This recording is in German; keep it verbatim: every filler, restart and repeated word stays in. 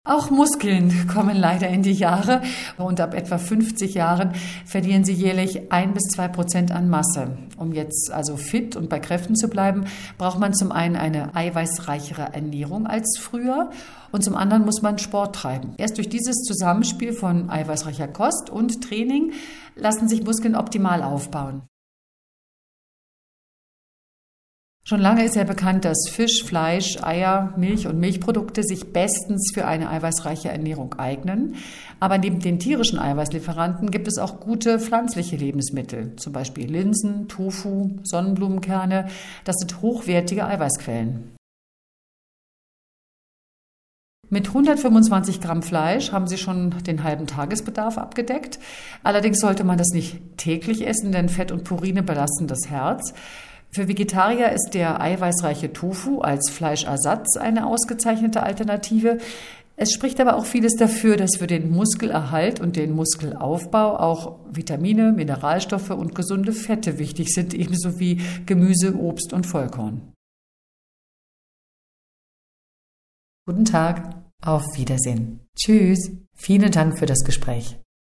Auch Muskeln kommen leider in die Jahre und ab etwa fünfzig Jahren verlieren sie jährlich ein bis zwei Prozent an Masse. Um jetzt also fit und bei Kräften zu bleiben, braucht man zum einen eine eiweißreichere Ernährung als früher und zum anderen muss man Sport treiben. Erst durch dieses Zusammenspiel von eiweißreicher Kost und Training lassen sich Muskeln optimal aufbauen. Schon lange ist ja bekannt, dass Fisch, Fleisch, Eier, Milch und Milchprodukte sich bestens für eine eiweißreiche Ernährung eignen. Aber neben den tierischen Eiweißlieferanten gibt es auch gute pflanzliche Lebensmittel, zum Beispiel Linsen, Tofu, Sonnenblumenkerne. Das sind hochwertige Eiweißquellen. Mit hundertfünfundzwanzig Gramm Fleisch haben Sie schon den halben Tagesbedarf abgedeckt. Allerdings sollte man das nicht täglich essen, denn Fett und Purine belasten das Herz. Für Vegetarier ist der eiweißreiche Tofu als Fleischersatz eine ausgezeichnete Alternative. Es spricht aber auch vieles dafür, dass für den Muskelerhalt und den Muskelaufbau auch Vitamine, Mineralstoffe und gesunde Fette wichtig sind, ebenso wie Gemüse, Obst und Vollkorn. Guten Tag, auf Wiedersehen. Tschüss. Vielen Dank für das Gespräch.